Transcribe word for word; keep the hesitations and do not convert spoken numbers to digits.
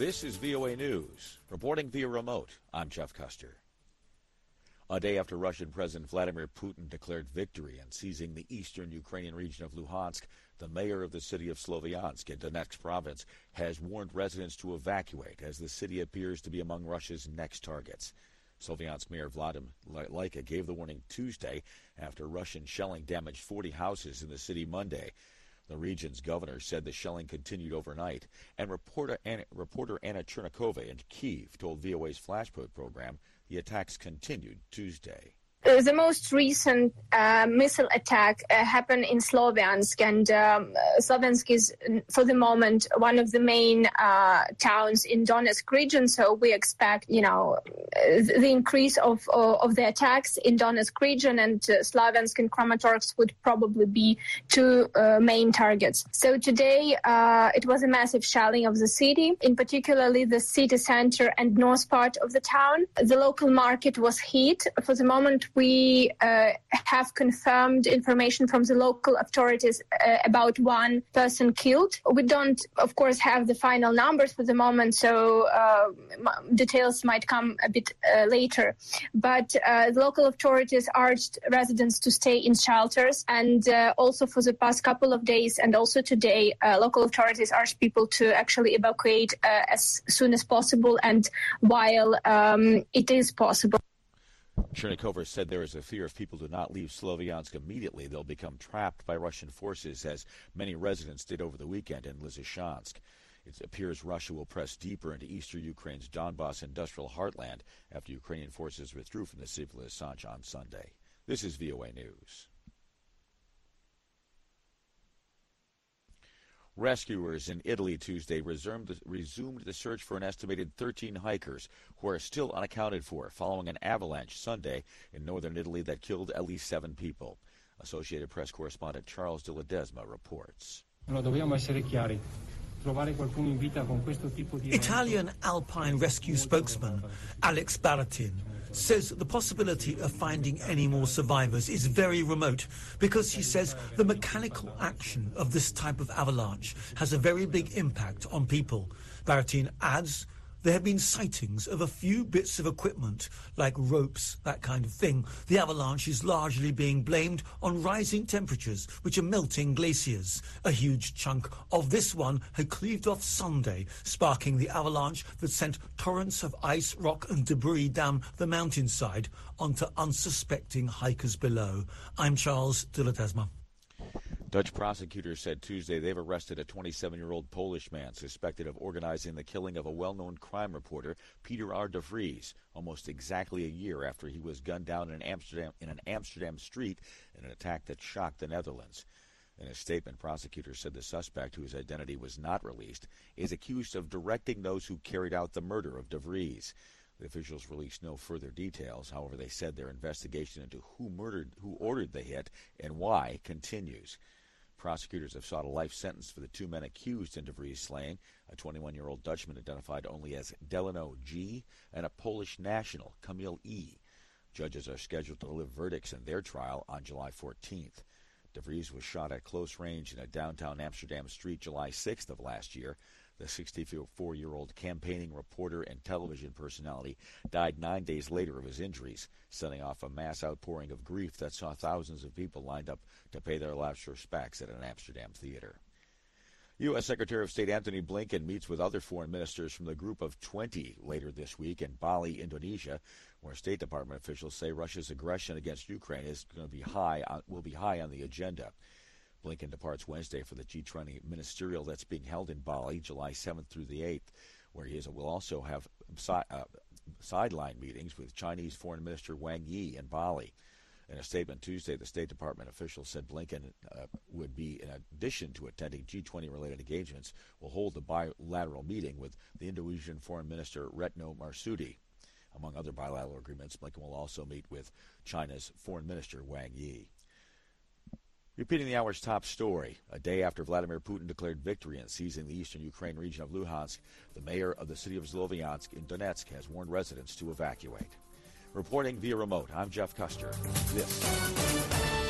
This is V O A News. Reporting via remote, I'm Jeff Custer. A day after Russian President Vladimir Putin declared victory in seizing the eastern Ukrainian region of Luhansk, the mayor of the city of Sloviansk in Donetsk province has warned residents to evacuate as the city appears to be among Russia's next targets. Sloviansk Mayor Vladimir Laika gave the warning Tuesday after Russian shelling damaged forty houses in the city Monday. The region's governor said the shelling continued overnight, and reporter Anna, reporter Anna Chernikova in Kyiv told V O A's Flashpoint program the attacks continued Tuesday. The most recent uh, missile attack uh, happened in Sloviansk, and um, Sloviansk is, for the moment, one of the main uh, towns in Donetsk region. So we expect, you know, the increase of uh, of the attacks in Donetsk region, and uh, Sloviansk and Kramatorsk would probably be two uh, main targets. So today uh, it was a massive shelling of the city, in particularly the city center and north part of the town. The local market was hit. For the moment, we uh, have confirmed information from the local authorities uh, about one person killed. We don't, of course, have the final numbers for the moment, so uh, m- details might come a bit uh, later. But uh, the local authorities urged residents to stay in shelters, and uh, also for the past couple of days and also today, uh, local authorities urged people to actually evacuate uh, as soon as possible and while um, it is possible. Chernikova said there is a fear if people do not leave Sloviansk immediately, they'll become trapped by Russian forces, as many residents did over the weekend in Lysychansk. It appears Russia will press deeper into eastern Ukraine's Donbas industrial heartland after Ukrainian forces withdrew from the city of Lysychansk on Sunday. This is V O A News. Rescuers in Italy Tuesday resumed, resumed the search for an estimated thirteen hikers who are still unaccounted for following an avalanche Sunday in northern Italy that killed at least seven people. Associated Press correspondent Charles De Ledesma reports. Italian Alpine Rescue spokesman Alex Baratin says the possibility of finding any more survivors is very remote because he says the mechanical action of this type of avalanche has a very big impact on people. Baratin adds there have been sightings of a few bits of equipment, like ropes, that kind of thing. The avalanche is largely being blamed on rising temperatures, which are melting glaciers. A huge chunk of this one had cleaved off Sunday, sparking the avalanche that sent torrents of ice, rock and debris down the mountainside onto unsuspecting hikers below. I'm Charles De Ledesma. Dutch prosecutors said Tuesday they've arrested a twenty-seven-year-old Polish man suspected of organizing the killing of a well-known crime reporter, Peter R. de Vries, almost exactly a year after he was gunned down in Amsterdam in an Amsterdam street in an attack that shocked the Netherlands. In a statement, prosecutors said the suspect, whose identity was not released, is accused of directing those who carried out the murder of de Vries. The officials released no further details. However, they said their investigation into who murdered, who ordered the hit and why continues. Prosecutors have sought a life sentence for the two men accused in de Vries' slaying, a twenty-one-year-old Dutchman identified only as Delano G. and a Polish national, Kamil E. Judges are scheduled to deliver verdicts in their trial on July fourteenth. De Vries was shot at close range in a downtown Amsterdam street July sixth of last year. The sixty-four-year-old campaigning reporter and television personality died nine days later of his injuries, setting off a mass outpouring of grief that saw thousands of people lined up to pay their last respects at an Amsterdam theater. U S. Secretary of State Antony Blinken meets with other foreign ministers from the Group of twenty later this week in Bali, Indonesia, where State Department officials say Russia's aggression against Ukraine is going to be high on, will be high on the agenda. Blinken departs Wednesday for the G twenty ministerial that's being held in Bali, July seventh through the eighth, where he is, will also have si- uh, sideline meetings with Chinese Foreign Minister Wang Yi in Bali. In a statement Tuesday, the State Department official said Blinken uh, would be, in addition to attending G twenty-related engagements, will hold a bilateral meeting with the Indonesian Foreign Minister Retno Marsudi. Among other bilateral agreements, Blinken will also meet with China's Foreign Minister Wang Yi. Repeating the hour's top story, a day after Vladimir Putin declared victory in seizing the eastern Ukraine region of Luhansk, the mayor of the city of Sloviansk in Donetsk has warned residents to evacuate. Reporting via remote, I'm Jeff Custer. This